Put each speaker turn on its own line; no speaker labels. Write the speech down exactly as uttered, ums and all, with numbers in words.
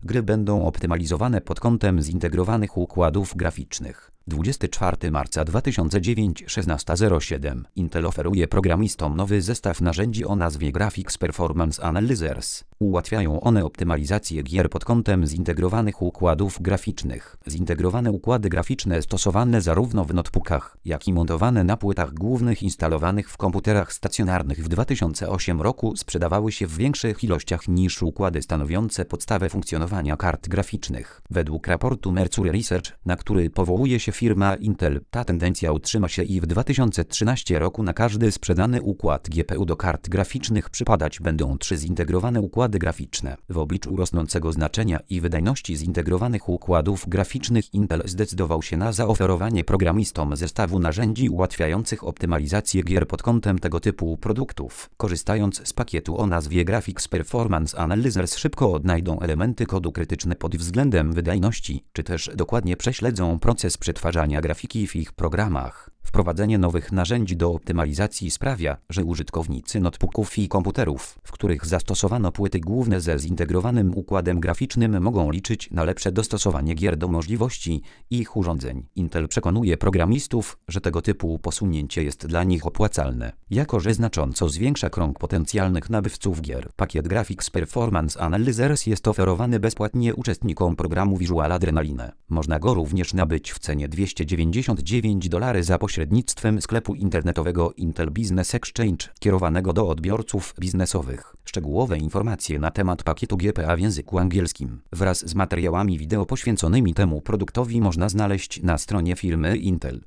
Gry będą optymalizowane pod kątem zintegrowanych układów graficznych. dwudziestego czwartego marca dwa tysiące dziewiątego, szesnasta zero siedem Intel oferuje programistom nowy zestaw narzędzi o nazwie Graphics Performance Analyzers. Ułatwiają one optymalizację gier pod kątem zintegrowanych układów graficznych. Zintegrowane układy graficzne stosowane zarówno w notebookach, jak i montowane na płytach głównych instalowanych w komputerach stacjonarnych w dwa tysiące ósmym roku sprzedawały się w większych ilościach niż układy stanowiące podstawę funkcjonowania kart graficznych. Według raportu Mercury Research, na który powołuje się firma Intel, ta tendencja utrzyma się i w dwa tysiące trzynastym roku. Na każdy sprzedany układ G P U do kart graficznych przypadać będą trzy zintegrowane układy graficzne. W obliczu rosnącego znaczenia i wydajności zintegrowanych układów graficznych Intel zdecydował się na zaoferowanie programistom zestawu narzędzi ułatwiających optymalizację gier pod kątem tego typu produktów. Korzystając z pakietu o nazwie Graphics Performance Analyzers, szybko odnajdą elementy kodu krytyczne pod względem wydajności, czy też dokładnie prześledzą proces przetwarzania grafiki w ich programach. Wprowadzenie nowych narzędzi do optymalizacji sprawia, że użytkownicy notebooków i komputerów, w których zastosowano płyty główne ze zintegrowanym układem graficznym, mogą liczyć na lepsze dostosowanie gier do możliwości ich urządzeń. Intel przekonuje programistów, że tego typu posunięcie jest dla nich opłacalne, jako że znacząco zwiększa krąg potencjalnych nabywców gier. Pakiet Graphics Performance Analyzers jest oferowany bezpłatnie uczestnikom programu Visual Adrenaline. Można go również nabyć w cenie dwieście dziewięćdziesiąt dziewięć dolarów za pośrednictwem sklepu internetowego Intel Business Exchange, kierowanego do odbiorców biznesowych. Szczegółowe informacje na temat pakietu G P A w języku angielskim wraz z materiałami wideo poświęconymi temu produktowi można znaleźć na stronie firmy Intel.